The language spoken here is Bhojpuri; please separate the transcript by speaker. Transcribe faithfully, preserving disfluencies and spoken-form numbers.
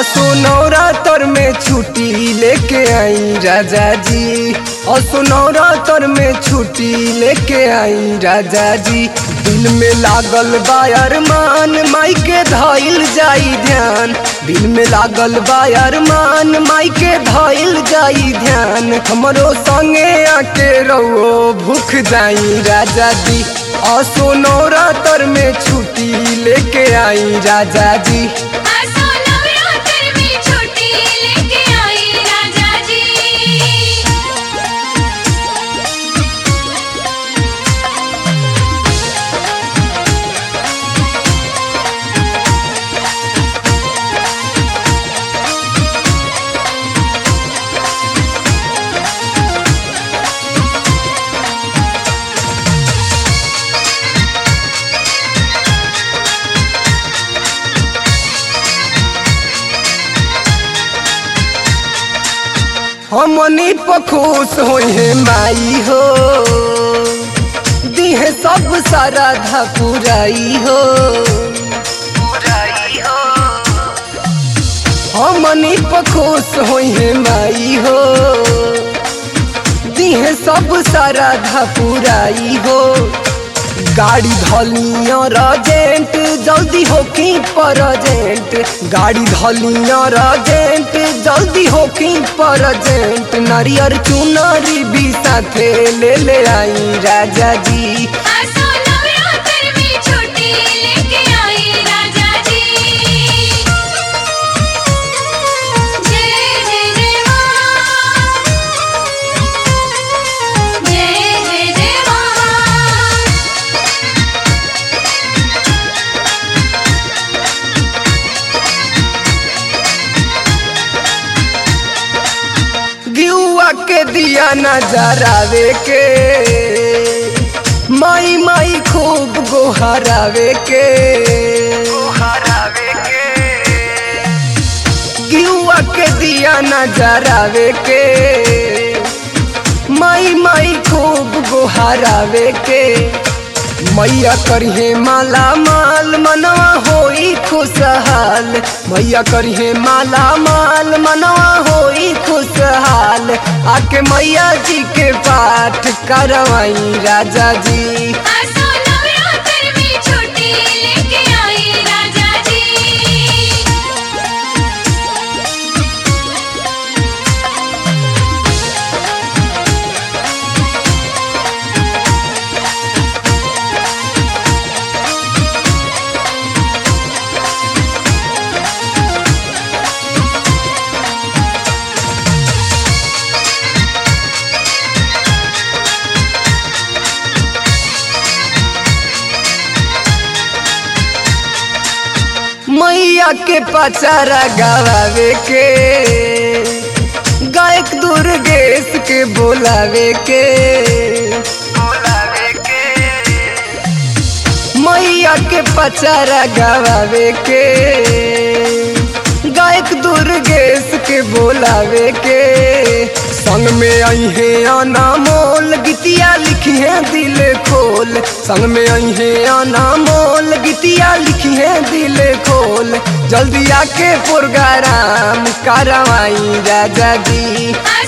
Speaker 1: असो नवरात्र में छुट्टी लेके आई राजा जी। असो नवरात्र में छुट्टी लेके आई राजा जी। दिल में लागल बा अरमान माई के धइल जाई ध्यान। दिल में लागल बा अरमान माई के धइल जाई ध्यान। हमरो संगे आके रहो भूख जाई राजा जी। असो नवरात्र में छुट्टी लेके आई राजा जी। हमनी पर खुश होई है माई हो, दिहे सब सारा धा पुराई हो। हमनी पर खुश होई है माई हो, दिहे सब सारा धा पुराई हो। गाड़ी धलिया रजेंट जल्दी होकी परजेंट। गाड़ी धलिया रजेंट जल्दी होकी परजेंट। नारियर चुनरी भी साथे ले ले आई राजा जी। गिउआ के दिया नजरावे के, माई माई खूब गोहरावे के। गिउआ के दिया नजरावे के, माई माई खूब गोहरावे के। मैया करिहे माला माल मनवा होई खुशहाल। मैया करिहे माला माल मनवा होई खुशहाल। आके मैया जी के पाठ करवाई राजा जी। मैया के पचारा गवावे के, गायक दुर्गेश के बोलावे के। मैया के पचारा गवावे के, गायक दुर्गेश के बोलावे के। संग में आई है अनमोल गीतिया लिखी है दिल खोल। संग में आई है अनमोल गीतिया लिखी है दिल खोल। जल्दी आके प्रोग्राम करवाई राजा जी।